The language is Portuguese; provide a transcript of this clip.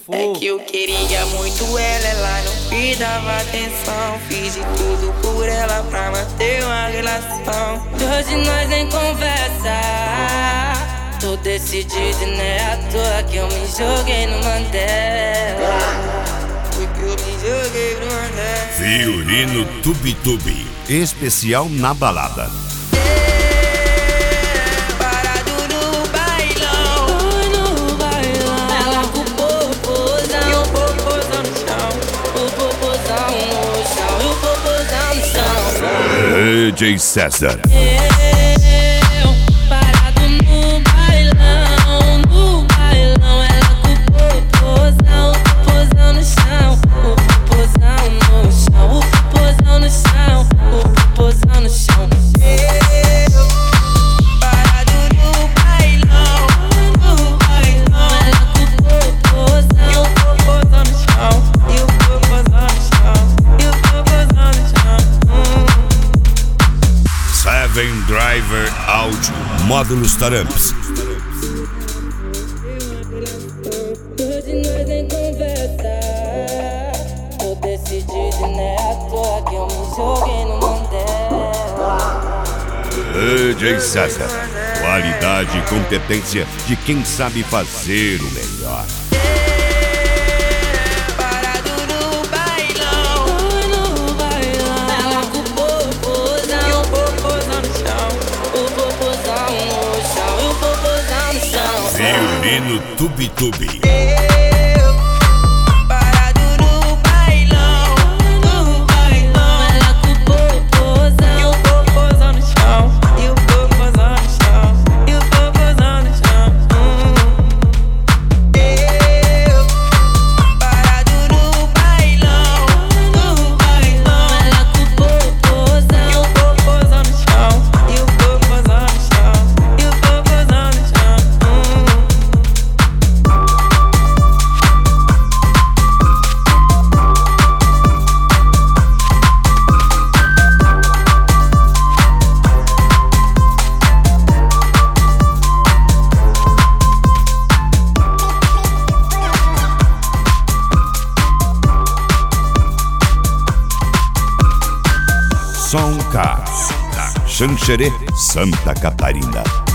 É que eu queria muito ela não me dava atenção. Fiz de tudo por ela pra manter uma relação. Hoje nós nem conversa. Tô decidido e não é à toa que eu me joguei no Mandela. Porque eu me joguei no Mandela. Violino Tubi Tubi, especial na balada. Parado no bailão. Oi, no bailão. Ela com o popozão. E o popozão no chão. O popozão no chão. E o popozão no chão. DJ César. Eu, parado no bailão. No bailão. Ela com o popozão. O popozão no chão. O popozão no chão. O popozão no chão. O popozão no chão. Parado no bailão. No bailão. Ela com o popozão. E o popozão no chão. E o popozão no chão. E o popozão no chão. Seven Driver Audio, módulos Taramps. Hoje nós nem conversa. Tô decidido e não é à toa que eu me joguei no Mandela. DJ César, qualidade e competência de quem sabe fazer o melhor. Parado no bailão. Oi, no bailão. Ela com o popozão. E o popozão no chão. O popozão no chão. E o popozão no chão. Violino Tubi Tubi. Parado no bailão. No bailão. Ela com o popozão. E o popozão no chão. E o popozão no chão. E o popozão no chão. Parado no bailão. No bailão. Ela com o popozão. E o popozão no chão. E o popozão no chão. E o popozão no chão. Som Cars, Xanxerê, Santa Catarina.